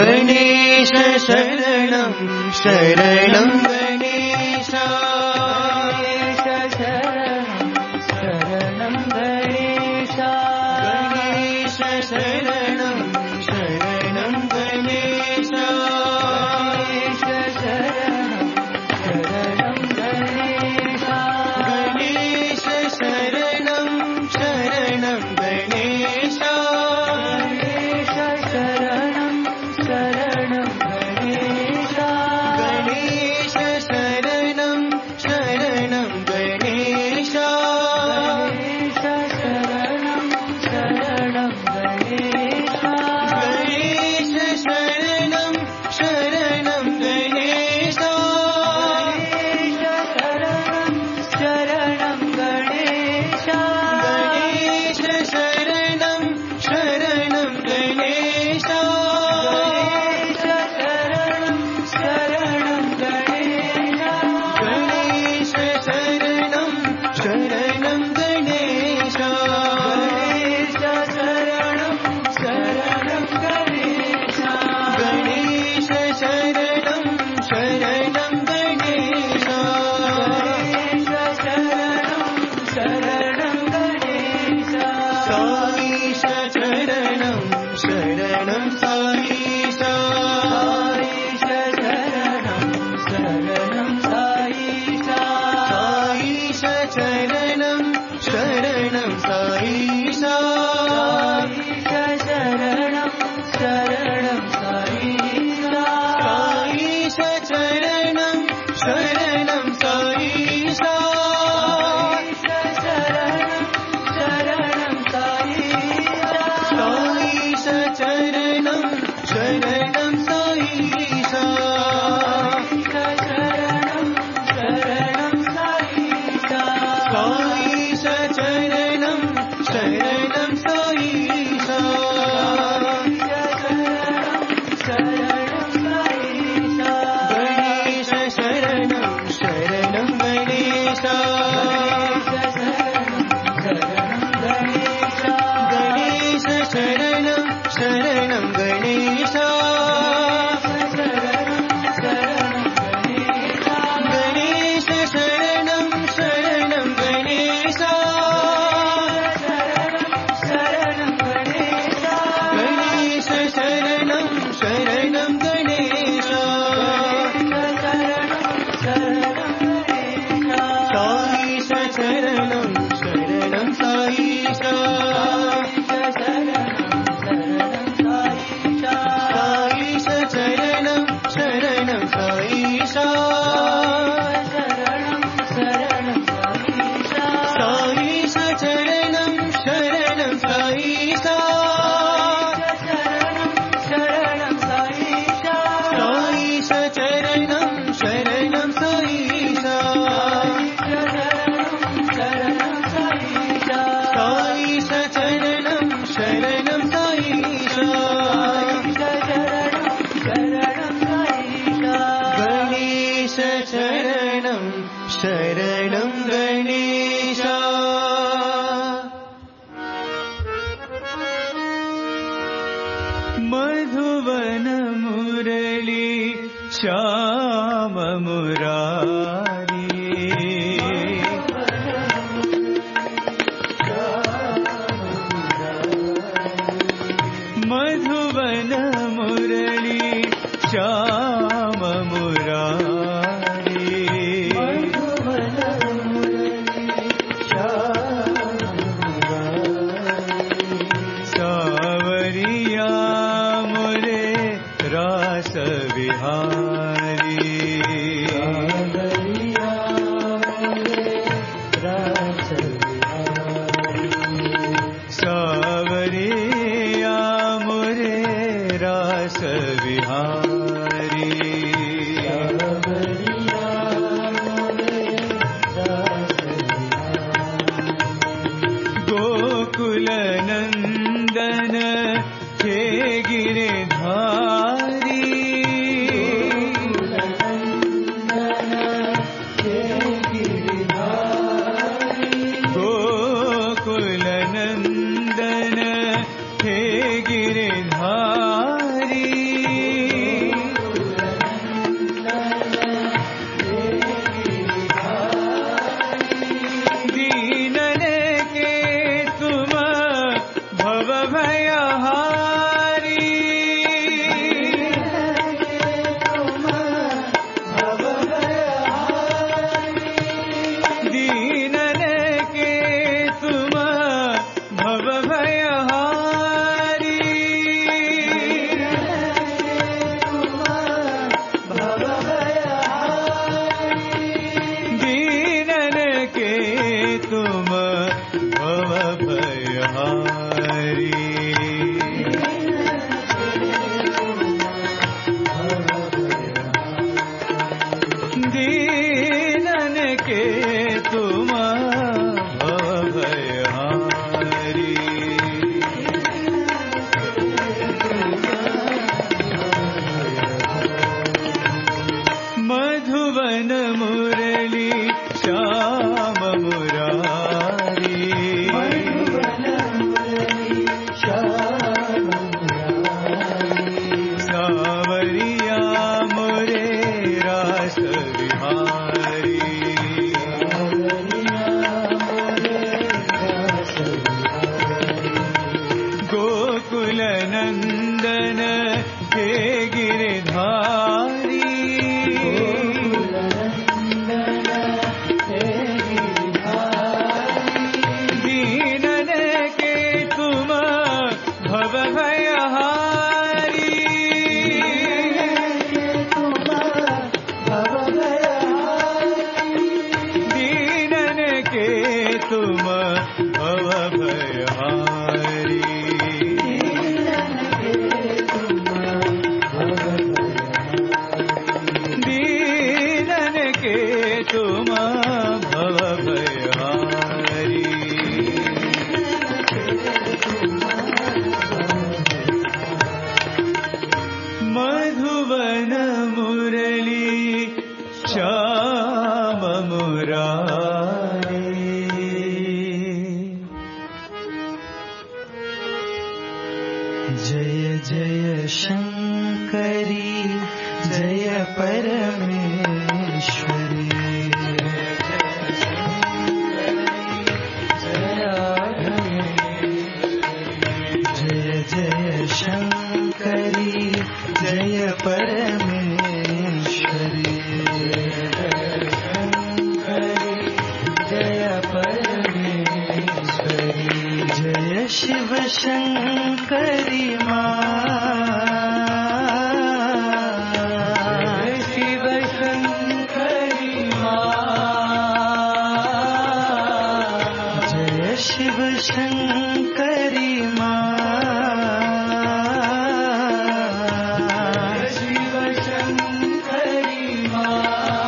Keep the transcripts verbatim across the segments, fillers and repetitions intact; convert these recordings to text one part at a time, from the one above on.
गणेश शरणं शरणं गणेश शरणं गणेश गणेश शरणं शरणं गणेश शरणं गणेश गणेश शरणं शरणं गणेश गणेश शरणं शरणं गणेश गणेश शरणं शरणं गणेश गणेश शरणं शरणं गणेश गणेश शरणं शरणं गणेश शरणं गणेश गणेश शरणं शरणं गणेश गणेश शरणं शरणं गणेश गणेश शरणं शरणं गणेश गणेश शरणं शरणं गणेश गणेश शरणं शरणं गणेश गणेश शरणं शरणं गणेश साईश शरणं शरणं साईश साईश शरणं शरणं साईश साईश शरणं शरणं साईश साईश शरणं शरणं साईश साईश शरणं शरणं साईश साईश शरणं शरणं साईश साईश शरणं शरणं साईश साईश शरणं शरणं साईश साईश शरणं शरणं साईश साईश शरणं शरणं साईश गणेश शरणं शरणं गणेश गणेश शरणं शरणं गणेश गणेश शरणं शरणं गणेश शरणं गणेश गणेश शरणं शरणं गणेश साईश शरणं शरणं साईश साईश शरणं शरणं साईश साईश शरणं शरणं साईश शरणं साईश साईश शरणं शरणं साईश साईश शरणं शरणं साईश गणेश शरणं शरणं गणेश मधुवन मुरली श्याम मुरारी मधुवन मुरली श्याम मुरारी सावरिया मुरे रास विहारी तुम भव भयहारी दीनन के तुम भव भयहारी मधुवन मुरली श्याम मुरारी सावरिया मुरे रास विहारी गोकुल नंदन हे गिरधारी दीनन के तुम भव भयहारी दीनन के तुम भव भयहारी दीनन के तुम भव भयहारी मधुवन मुरली श्याम मुरारी जय जय शंकरी जय परमेश्वरी जय जय शंकरी जय परमेश्वरी जय परमेश्वरी जय शिव शंकरी माँ शिव शंकरी माँ जय शिव शंकरी माँ शिव शंकरी माँ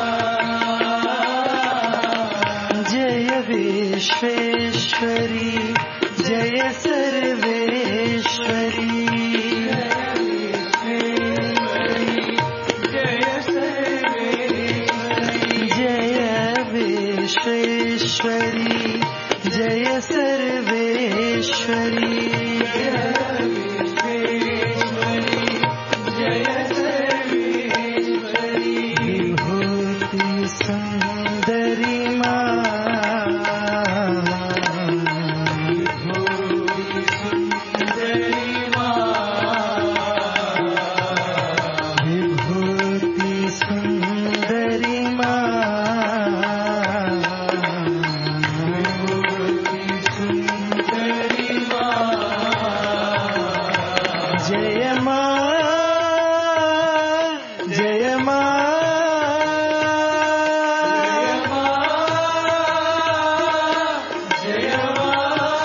जय विश्वेश्वरी जय सर्वेश्वरी जय सर्वेश्वरी जय विश्वेश्वरी जय सर्वेश्वरी जय सर्वेश्वरी विभूति सुंदरी माँ विभूति सुंदरी माँ जय माँ जय माँ जय माँ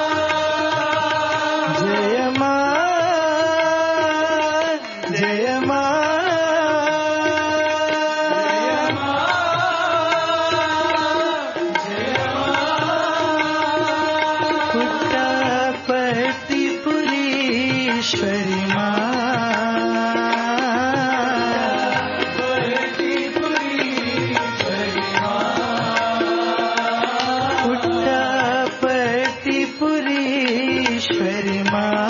जय माँ जय माँ पुट्टपर्तिपुरीश्वरी माँ पुट्टपर्तिपुरीश्वरी माँ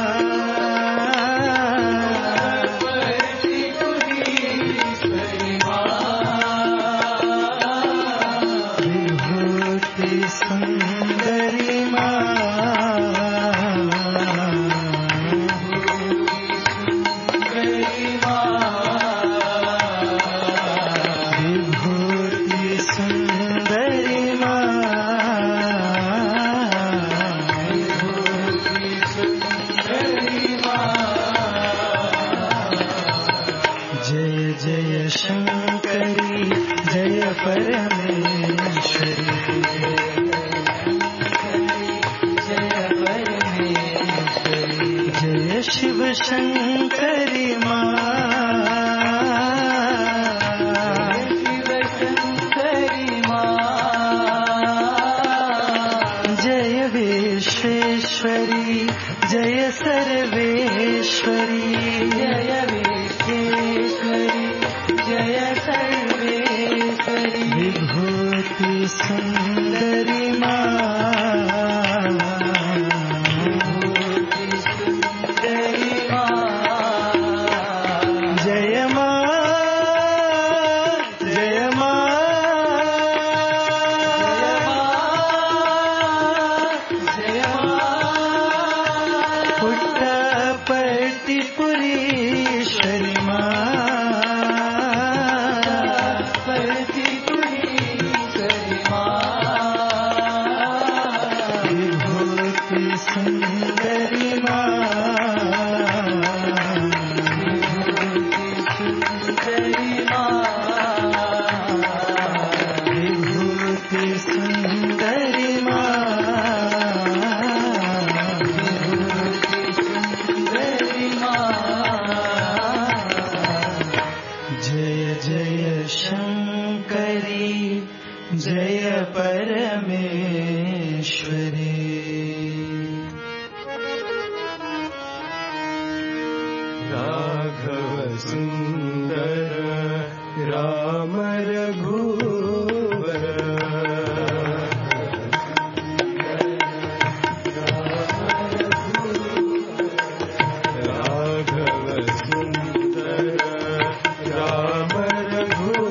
विभूति सुंदरी माँ विभूति सुंदरी माँ जय जय शंकरी जय परमेश्वरी शङ्करि मां शिव शङ्करि मां जय विश्वेश्वरी जय सर्वेश्वरी जय विश्वेश्वरी जय सर्वेश्वरी विभूति सुन्दरि मां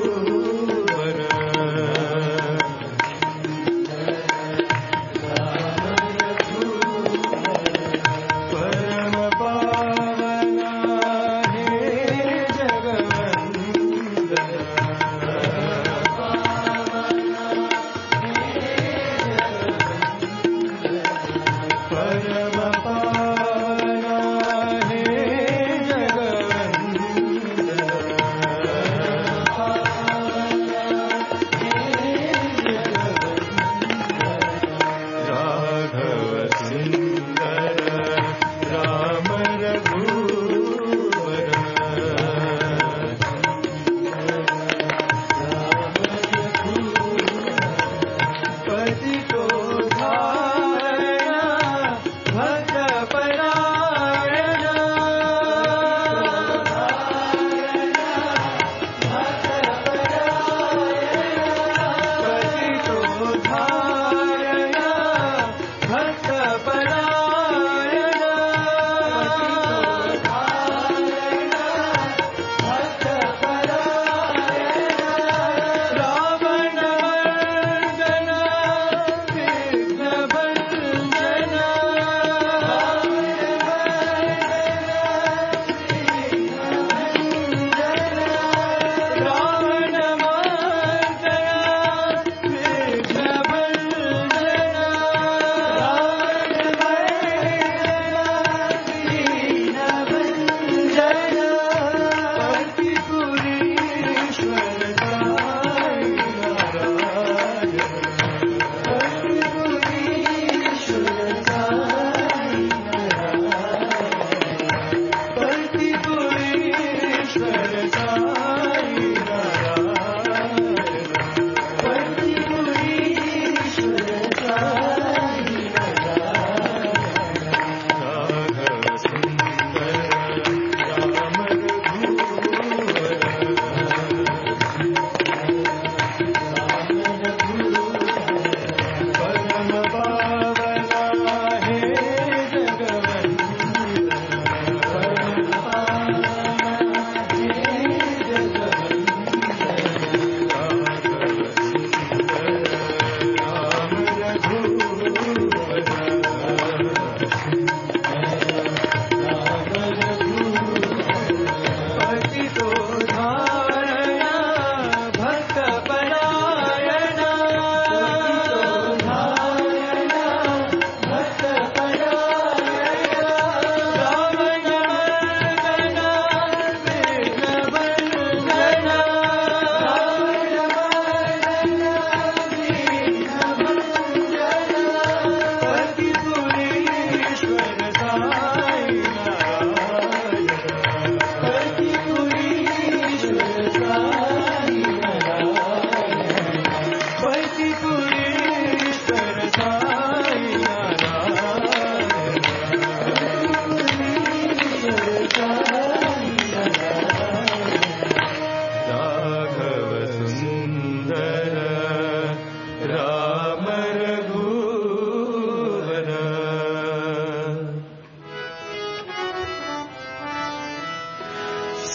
Ram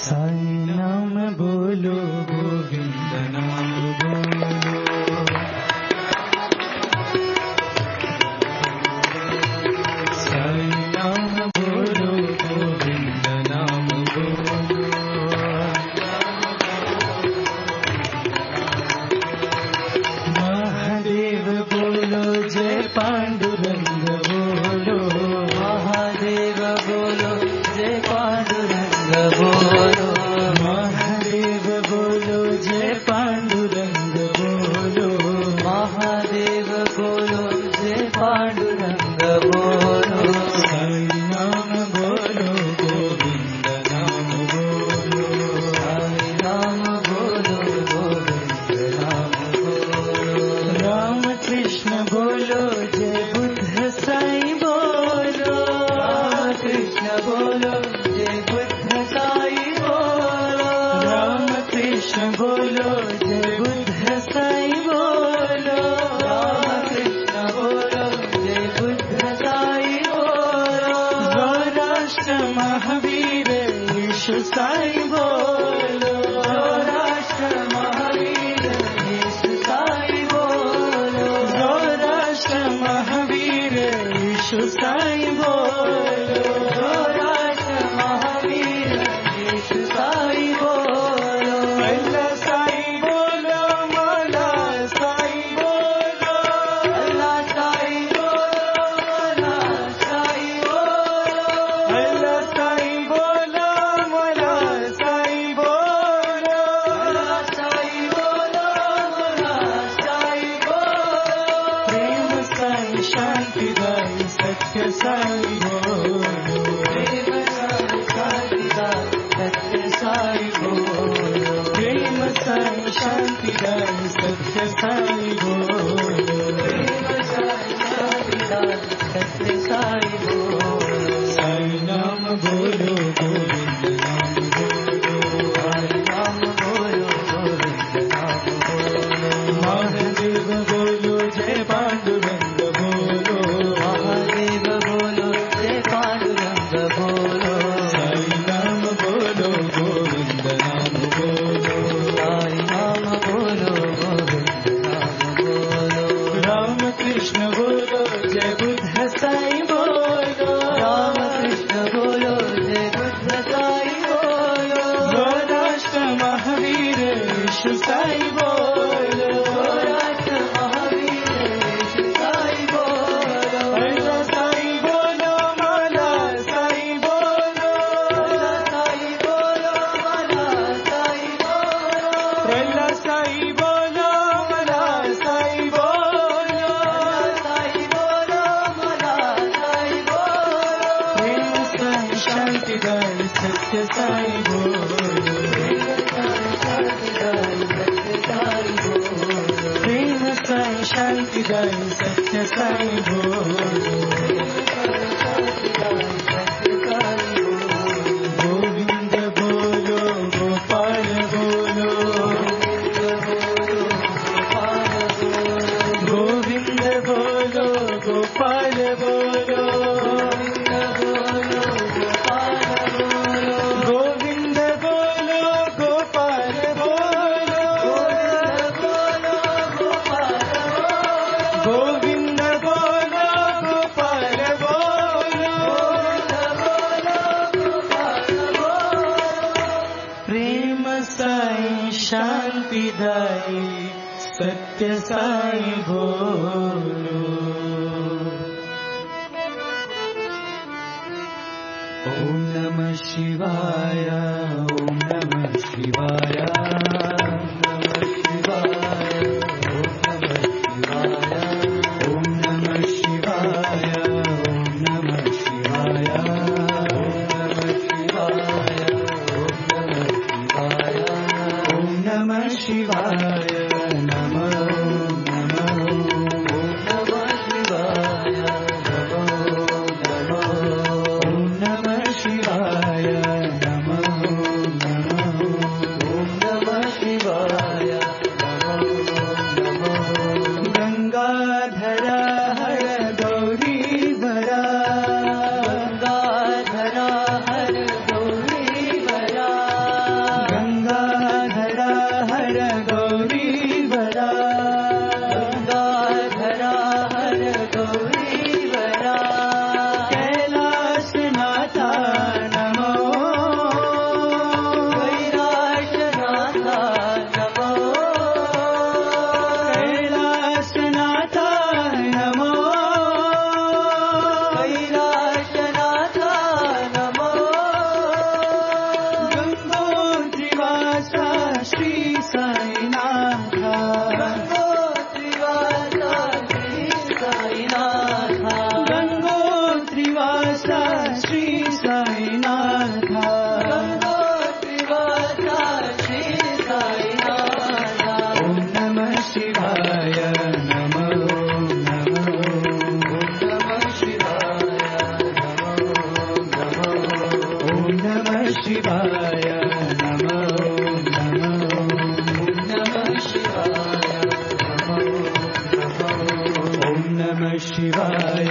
साई नाम बोलो गोविंद नाम बोलो साई नाम बोलो गोविंद नाम बोलो महादेव बोलो जय पांडुरंग बोलो महादेव बोलो जय पांडुरंग बोलो महादेव बोलो जय पांडुरंग बोलो महादेव बोलो जय पांडुरंग बोलो साई नाम बोलो गोविंद नाम बोलो साई नाम बोलो गोविंद नाम बोलो राम कृष्ण बोलो जय बुद्ध साई बोलो राम कृष्ण बोलो जय बुद्ध साई बोलो राम कृष्ण बोलो जय बुद्ध साई बोलो राम कृष्ण बोलो जय बुद्ध साई बोलो गौराष्ट्र महावीर यीशु साई बोलो राष्ट्र महावीर यीशु साई बोलो गौराष्ट्र महावीर यीशु साई बोलो राष्ट्र महावीर यीशु साई बोलो अल्लाह साई बोलो मौला साई बोलो अल्लाह साई बोलो साई बोलो अल्लाह साई बोलो मौला साई बोलो अल्लाह साई बोलो साई बोलो प्रेम साई शांति दाई सत्य साई बोलो प्रेम साई शांति दाई सत्य साई बोलो प्रेम साई शांति दाई सत्य साई बोलो प्रेम साई शांति दाई सत्य साई बोलो साई नाम बोलो गोविंद नाम बोलो साई नाम बोलो गोविंद नाम बोलो महादेव बोलो जय पांडुरंग बोलो महादेव बोलो जय पांडुरंग बोलो साई नाम बोलो गोविंद नाम बोलो साई नाम बोलो गोविंद नाम बोलो राम कृष्ण बोलो जय बुद्ध साई बोलो राम कृष्ण बोलो जय बुद्ध साई बोलो गौराष्ट्र महावीर यीशु साई बोलो राष्ट्र महावीर यीशु साई बोलो अल्लाह साई बोलो मौला साई बोलो अल्लाह साई बोलो मौला साई बोलो अल्लाह साई बोलो मौला साई बोलो साई बोलो मौला साई बोलो प्रेम साई शांति दाई सत्य साई बोलो प्रेम साई शांति दाई सत्य साई बोलो गोविंद बोलो गोपाल बोलो गोविंद बोलो गोपाल बोलो गोविंद बोलो गोपाल बोलो गोविंद बोलो गोपाल बोलो प्रेम साई शांति दाई सत्य साई बोलो ओम नमः शिवाय ओम नमः शिवाय ओम नमः शिवाय ओम नमः शिवाय ओम नमः शिवाय नमो नमो ओम नमः शिवाय नमो नमो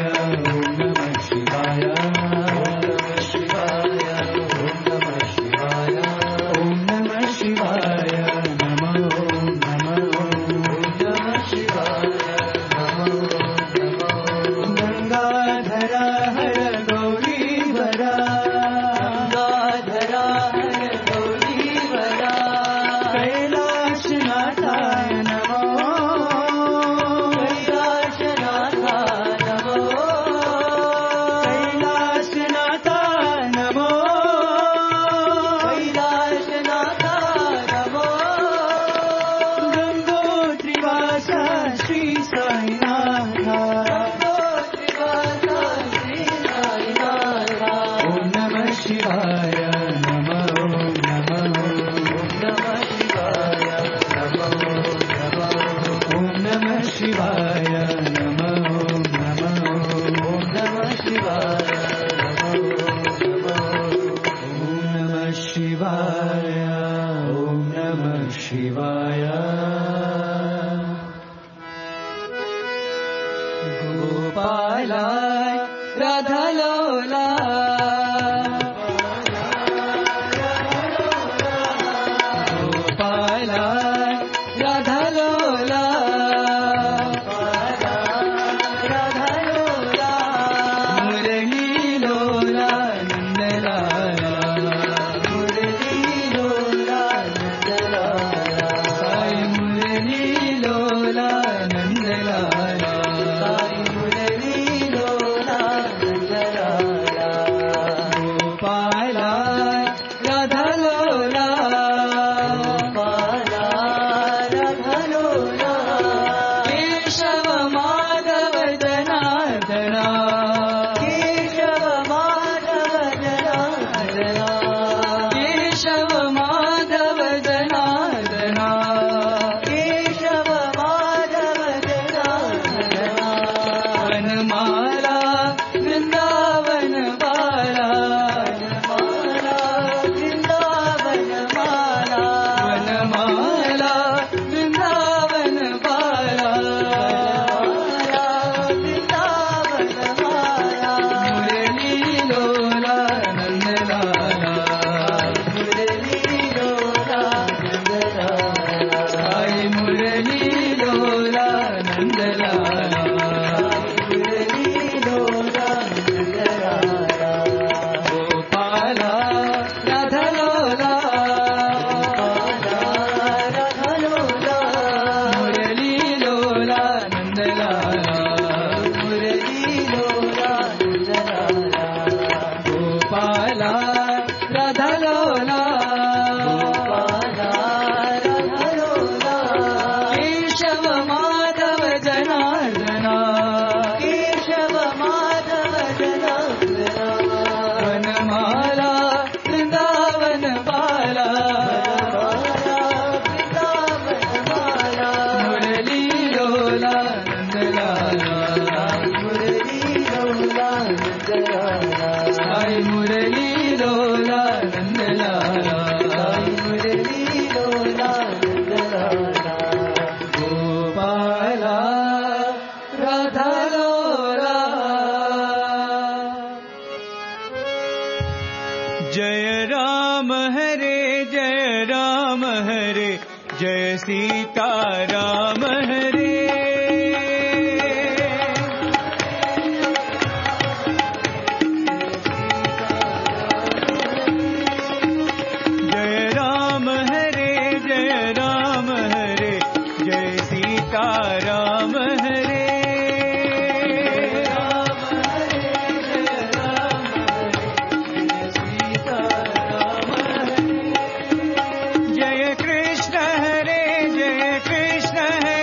Krishna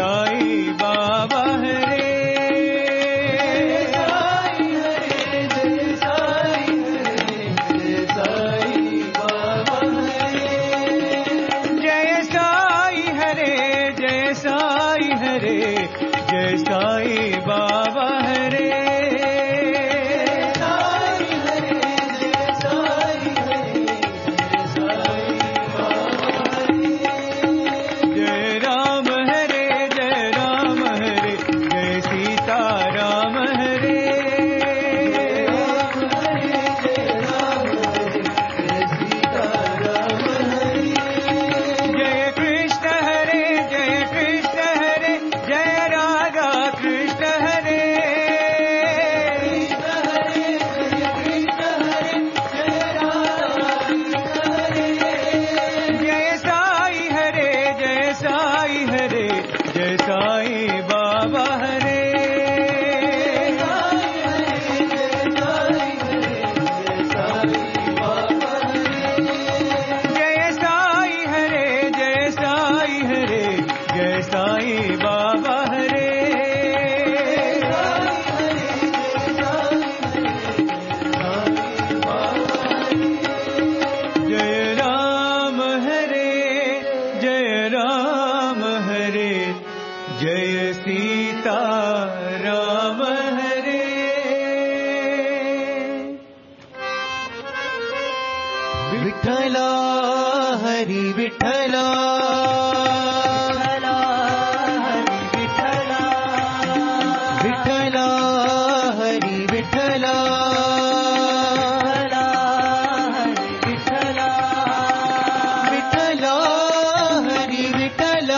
साई बाबा हरे साई हरे जय साई हरे जय साई बाबा हरे जय साई हरे जय साई हरे जय साई बाबा हरे विठ्ठला हरी विठ्ठला विठ्ठला हरी विठ्ठला विठ्ठला हरी विठ्ठला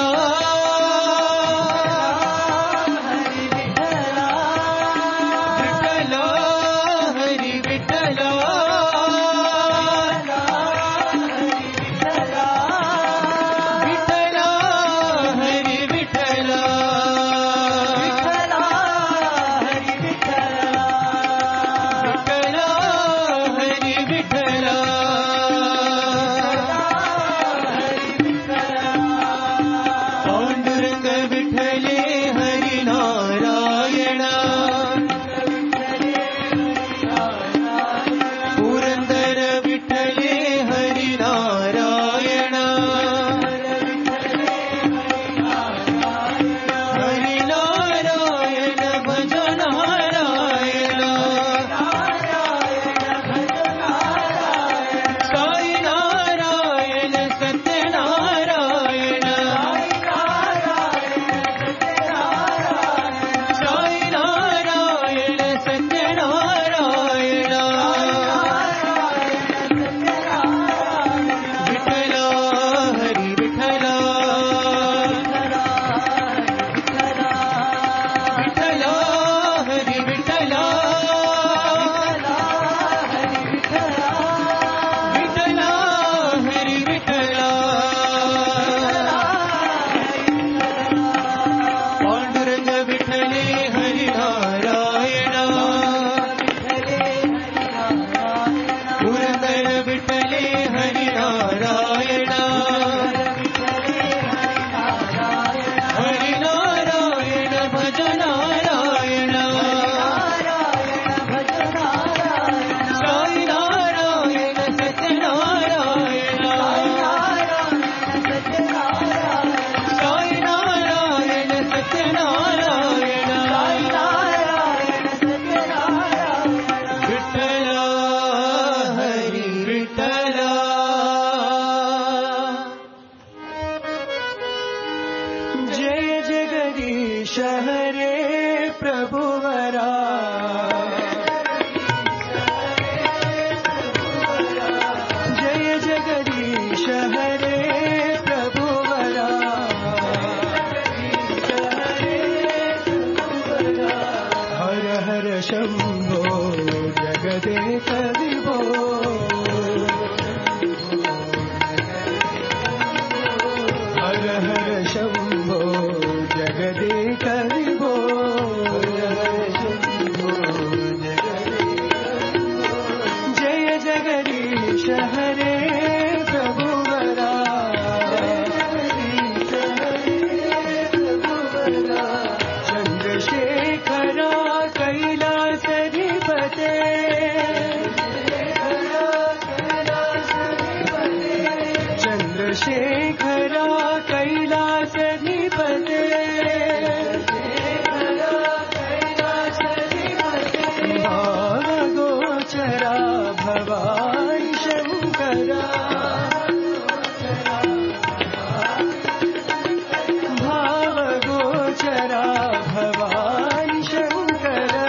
गोचरा भवानी शंकरा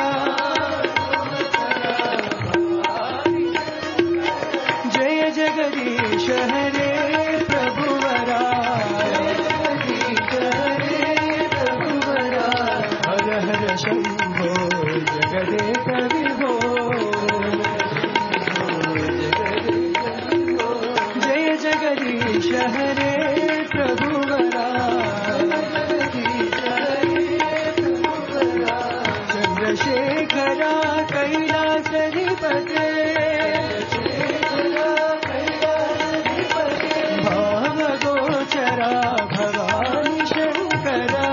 जय जगदीश हरे प्रभुवरा हर हर शंभो जगदेक विभो जय जगदीश हरे प्रभुवरा चंद्रशेखरा कैलासधिपते भावगोचरा भवानी शंकरा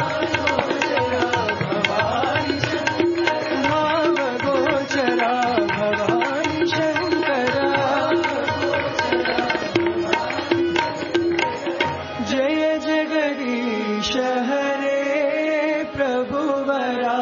भावगोचरा भवानी शंकरा जय जगदीश हरे प्रभुवरा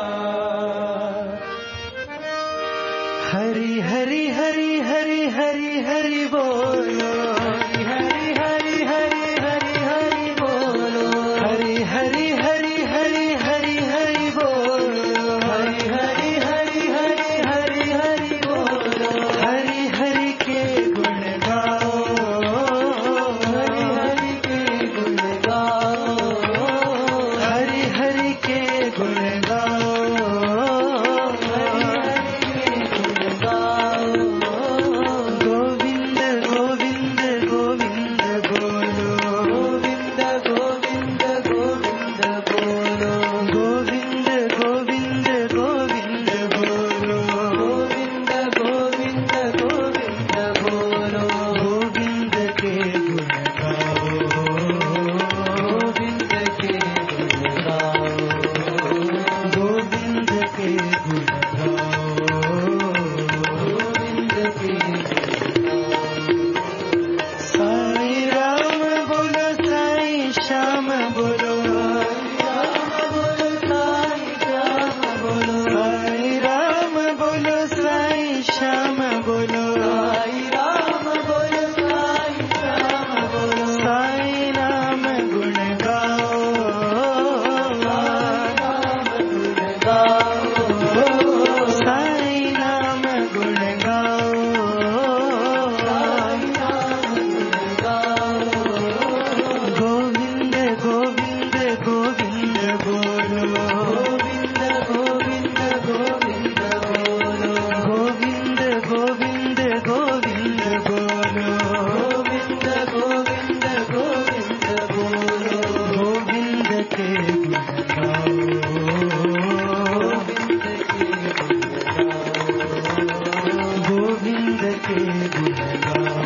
हरि हरि हरि हरि हरि हरि बोलो हरि हरि हरि हरि हरि बोलो हरि हरि हरि हरि हरि हरि बोलो हरि हरि हरि हरि हरि हरि बोलो हरि हरि के गुण गाओ हरि हरि के गुण गाओ हरि हरि के गुण गाओ गोविंद गोविंद गोविंद बोलो गोविंद गोविंद गोविंद बोलो गोविंद गोविंद गोविंद बोलो गोविंद गोविंद गोविंद बोलो गोविंद के गुण गाओ गोविंद के गुण गाओ गोविंद के गुण गाओ गोविंद के साई राम बोलो साई श्याम बोलो साई राम बोलो साई श्याम बोलो साई राम बोलो साई श्याम बोलो साई नाम गुण गाओ साई नाम गुण गाओ गोविंद गोविंद गोविंद बोलो गोविंद गोविंद गोविंद बोलो गोविंद गोविंद गोविंद बोलो गोविंद गोविंद गोविंद बोलो गोविंद के गुण गाओ गोविंद के गुण गाओ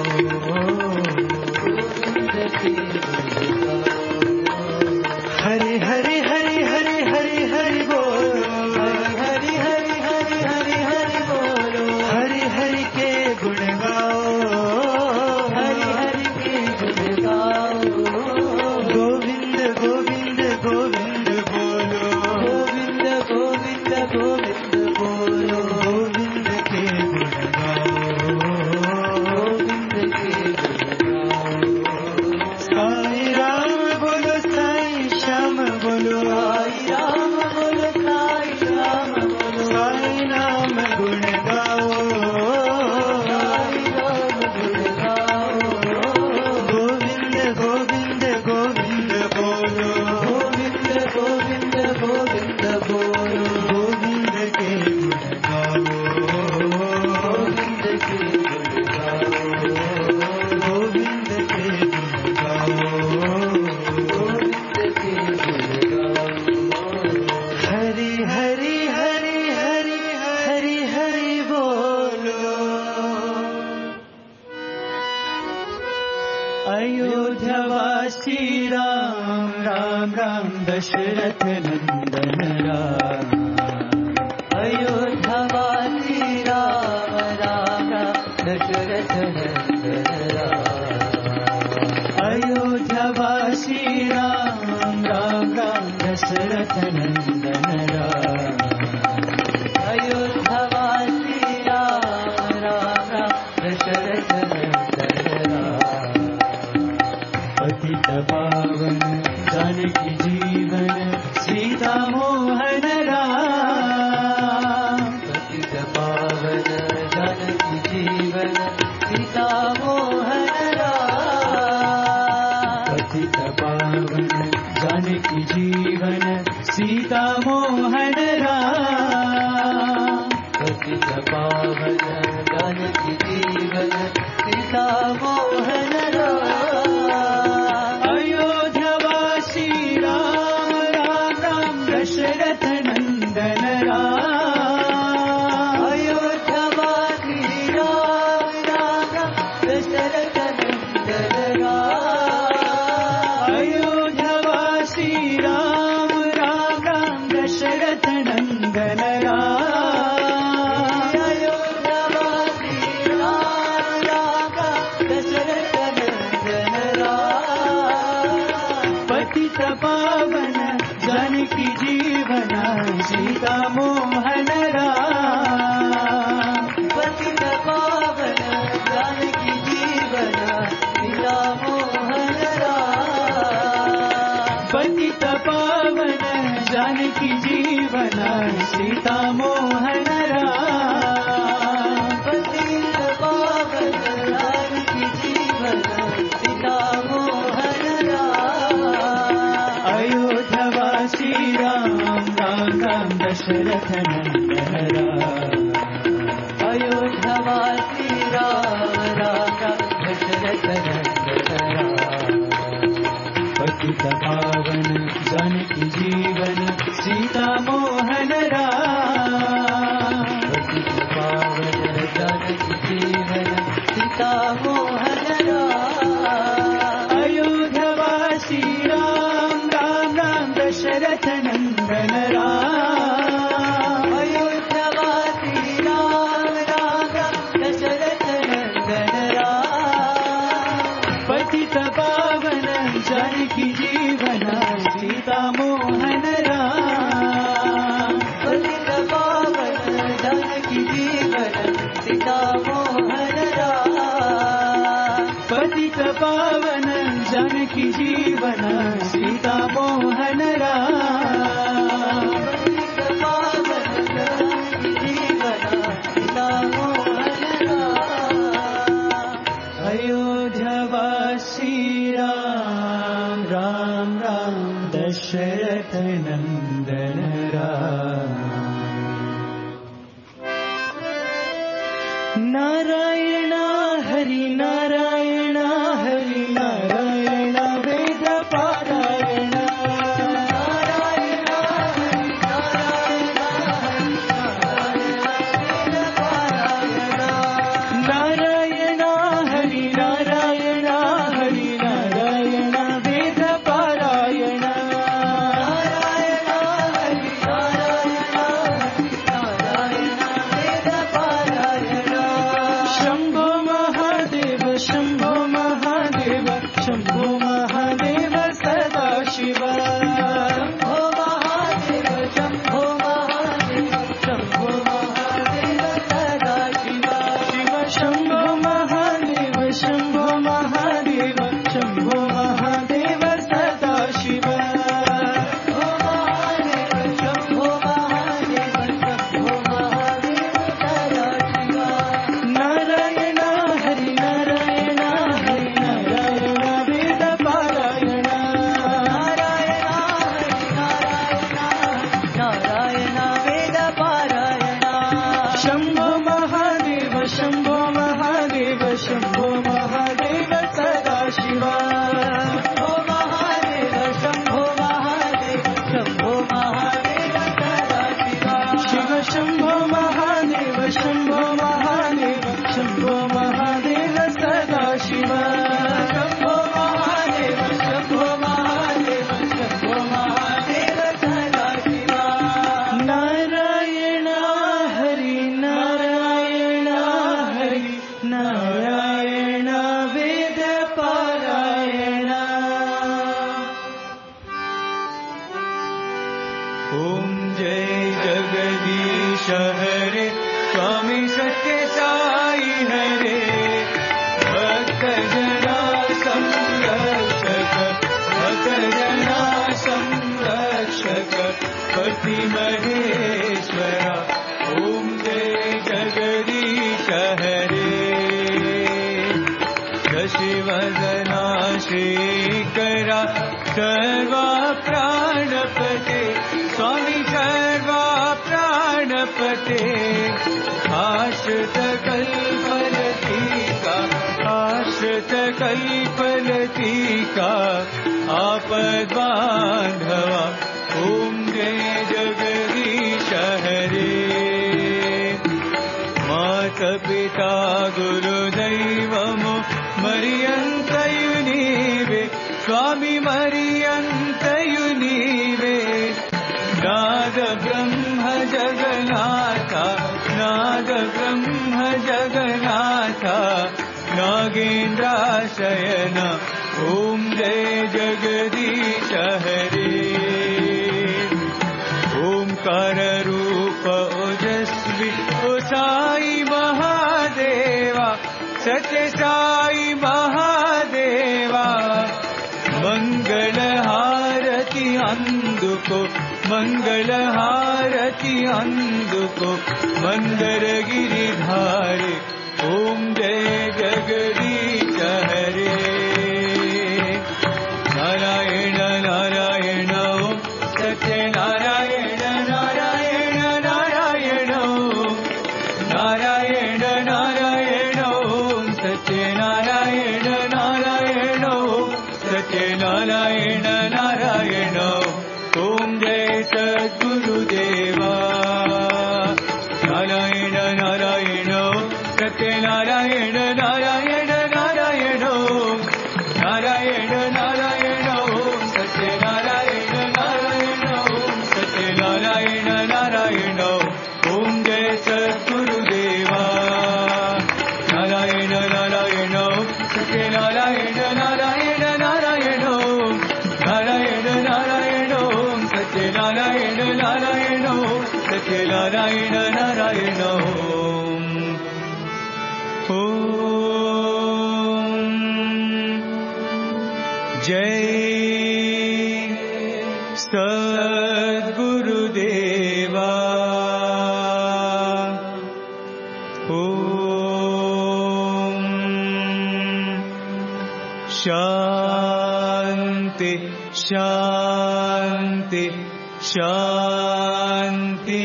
हरि हरि हरि हरि हरि हरि बोलो हरि हरि हरि हरि हरि बोलो हरि हरि के गुण गाओ हरि हरि के गुण गाओ गोविंद गोविंद गोविंद बोलो गोविंद गोविंद गोविंद बोलो गोविंद के गुण गाओ गोविंद के गुण गाओ साई राम बोलो साई श्याम बोलो साई राम बोलो साई श्याम बोलो साई नाम गुण गाओ साई नाम गुण गाओ गोविंद गोविंद गोविंद बोलो गोविंद गोविंद गोविंद बोलो गोविंद के गुण गाओ गोविंद के गुण गाओ गोविंद के गुण गाओ गोविंद के गुण गाओ हरि हरि हरि हरि हरि हरि बोलो अयोध्यावासी राम राम राम दशरथ नंदन राम अयोध्यावासी राम राम राम दशरथ नंदन राम अयोध्यावासी राम राम राम दशरथ नंदन राम अयोध्यावासी राम राम राम दशरथ नंदन राम पतित पावन जानकी जीवन जीवन सीता मोहन राम। पतित पावन जानकी जीवन सीता मोहन राम। अयोध्यावासी राम राम राम दशरथ नंदन राम। अयोध्यावासी राम राम राम दशरथ नंदन राम। अयोध्यावासी राम राम राम दशरथ नंदन राम। अयोध्यावासी राम राम राम दशरथ नंदन राम। पतित पावन जानकी जीवन सीता मोहन राम। पतित पावन जानकी जीवन सीता मोहन राम। पतित पावन जानकी जीवन सीता मोहन राम। पतित पावन जानकी जीवन सीता मोहन राम। अयोध्यावासी राम राम राम दशरथ नंदन राम। अयोध्यावासी राम राम राम दशरथ नंदन राम। पतित पावन जानकी जीवन सीता मोहन राम। पतित पावन जानकी जीवन सीता मोहन राम। अयोध्यावासी राम राम राम दशरथ नंदन राम। अयोध्यावासी राम राम राम दशरथ नंदन राम। पतित पावन जानकी जीवन सीता मोहन राम। पतित पावन जानकी जीवन सीता मोहन राम। पतित पावन जानकी जीवन सीता मोहन राम। पतित पावन जानकी जीवन सीता मोहन राम। अयोध्यावासी राम राम राम दशरथ नंदन राम। नारायण हरि नारायण हरि नारायण वेद पारायण। नारायण हरि नारायण हरि नारायण वेद पारायण। नारायण हरि नारायण हरि नारायण वेद पारायण। नारायण हरि नारायण हरि नारायण वेद पारायण। शंभो महादेव शंभो महादेव शंभो महादेव सदा शिव। शंभो महादेव शंभो महादेव शंभो महादेव सदा शिव। शिव शंभो महादेव शंभो महादेव शंभो महादेव सदा शिव। शंभो महादेव शंभो महादेव शंभो महादेव सदा शिव। नारायण हरि नारायण हरि नारायण वेद पारायण। नारायण हरि नारायण नारायण वेद पारायण। शंभो महादेव शंभो महादेव शंभो महादेव सदा शिव। शंभो महादेव शंभो महादेव शंभो महादेव सदा शिव। शिव शंभो महादेव शंभो महादेव शंभो महादेव सदा शिव। शंभो महादेव शंभो महादेव शंभो महादेव सदा शिव। नारायण हरि नारायण हरि नारायण वेद पारायण। ओम जय जगदीश हरे स्वामी सत्य साई हरे। भक्त जना संरक्षक भक्त जना संरक्षक पति महेश्वरा। ओम जय जगदीश हरे। शशिवदना श्रीकरा सर्वा प्राणपते पिता गुरुदैवमु मरियन्तयु नीवे स्वामी मरियन्तयु नीवे नाद ब्रह्म जगन्नाथ नाद ब्रह्म जगन्नाथ नागेन्द्राशयन ओम जय जगदीश हरे ओंकार रूप ओजस्वी ओ साई महादेवा सत्य साई महादेवा मंगल हारति अंदुको मंगल हारति अंदुको मंदर गिरिधारी ओम जय जगदीश हरे नारायण नारायण ओम सत्य नारायण नारायण नारायण ओम नारायण नारायण ओम सत्य नारायण नारायण ओम सत्य नारायण नारायण ओम जय सद्गुरुदेवा नारायण नारायण सत्य नारायण नारायण नारायण ओम नारायण नारायण ओम सत्य नारायण नारायण ओम सत्य नारायण नारायण ओम जय सद्गुरुदेवा नारायण नारायण सत्य नारायण नारायण नारायण ओम नारायण नारायण ओम सत्य नारायण नारायण ओम सत्य नारायण नारायण ओम ओम जय सद्गुरुदेवा ओम शांति शांति शांति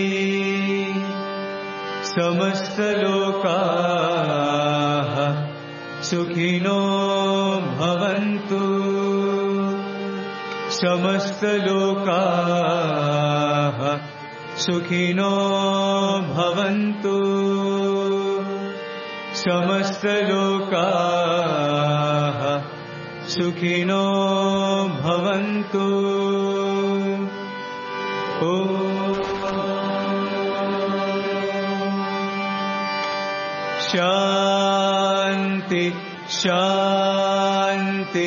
समस्त लोकाः सुखिनो भवन्तु समस्त लोकाः सुखिनो भवन्तु समस्त लोकाः सुखिनो भवन्तु शांति शांति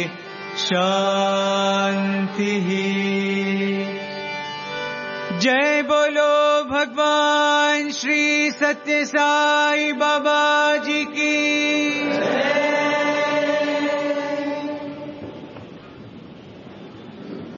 शांति जय बोलो भगवान श्री सत्य साई बाबा